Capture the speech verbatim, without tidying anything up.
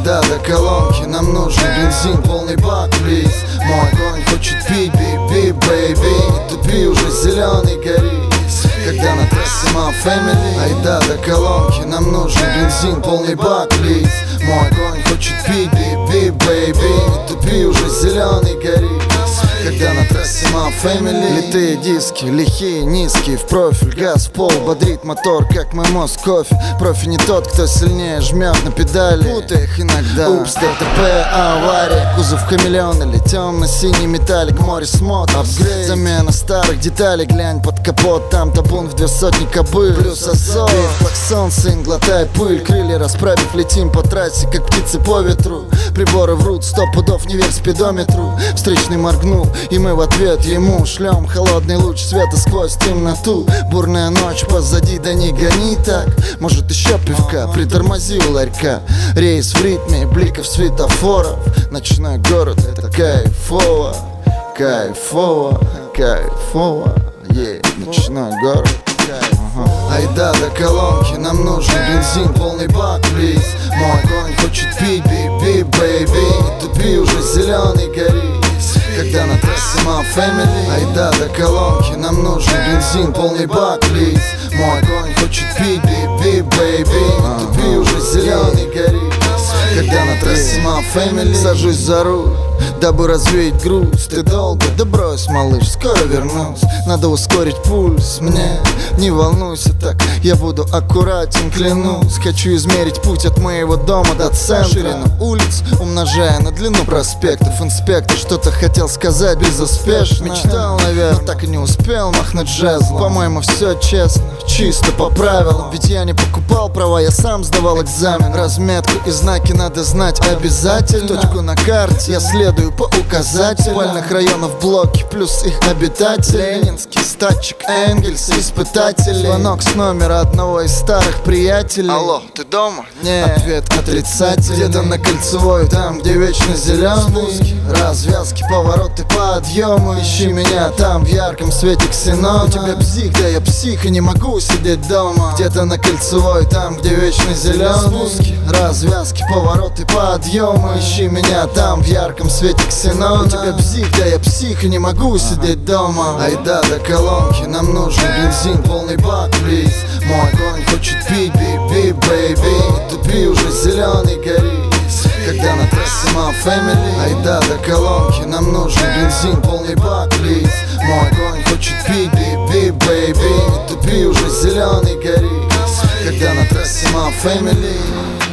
Айда до колонки, нам нужен бензин, полный бак, плиз. Мой конь хочет пить, би-би, бэйби. Не тупи, уже зеленый горит. Когда на трассе my family. Айда до колонки, нам нужен бензин, полный бак, плиз. Мой конь хочет пить, би-би, бэйби. Не тупи, уже зеленый горит. Когда на трассе my family. Литые диски, лихие, низкие, в профиль, газ в пол, бодрит мотор, как мой мозг кофе. Профи не тот, кто сильнее жмет на педали, путай их иногда. Упс, ДТП, авария, кузов хамелеон или темно-синий металлик, море смотрит. Апгрейд, замена старых деталей, глянь под капот, там табун в две сотни кобыл. Плюс азот, клаксон, сын, глотай пыль, крылья расправив, летим по трассе, как птицы по ветру. Приборы врут, сто пудов, не верь спидометру. Встречный моргнул, и мы в ответ ему шлем холодный луч света сквозь темноту. Бурная ночь позади, да не гони так. Может еще пивка, притормози у ларька. Рейс в ритме бликов светофоров. Ночной город, это кайфово, кайфово, кайфово, yeah. Ночной город, ага. Айда до колонки, нам нужен бензин, полный бак, плиз. Мой конь хочет пить, би-би, бэйби. Не тупи, уже зеленый горит. Когда на трассе my family. Айда до колонки, нам нужен бензин, полный бак, плиз. Мой конь хочет пить, би-би, бэйби. Не тупи, уже зеленый горит. Когда на трассе my family. Сажусь за руль, дабы развеять грусть. Ты долго? Да брось, малыш, скоро вернусь. Надо ускорить пульс мне. Не волнуйся так, я буду аккуратен, клянусь. Хочу измерить путь от моего дома до центра. Ширину улиц, умножая на длину проспектов. Инспектор что-то хотел сказать безуспешно. Мечтал, наверное, но так и не успел махнуть жезлом. По-моему, все честно, чисто по правилам. Ведь я не покупал права, я сам сдавал экзамен. Разметку и знаки надо знать обязательно. Точку на карте я следую по указателям. Спальных районов блоки плюс их обитатели. Ленинский статчик, Энгельс, испытатель. Звонок с номера одного из старых приятелей. Алло, ты дома? Нет, ответ отрицательный. Где-то на Кольцевой, там, где вечно зеленый. Развязки, повороты, подъемы. Ищи меня там в ярком свете ксенона. У тебя псих, да я псих и не могу сидеть дома. Где-то на Кольцевой, там, где вечно зеленый. Развязки, повороты, подъемы. Ищи меня там в ярком свете ксенона. У тебя псих, да я псих и не могу сидеть дома. Айда до колонки, нам нужен бензин, полный бак, плиз. Мой конь хочет пить, би-би, бэйби. Не тупи, уже зеленый горит. Когда на трассе my family. Айда до колонки, нам нужен бензин, полный бак, плиз. Мой конь хочет пить, би-би, бэйби. Не тупи, уже зеленый горит. Когда на трассе my family.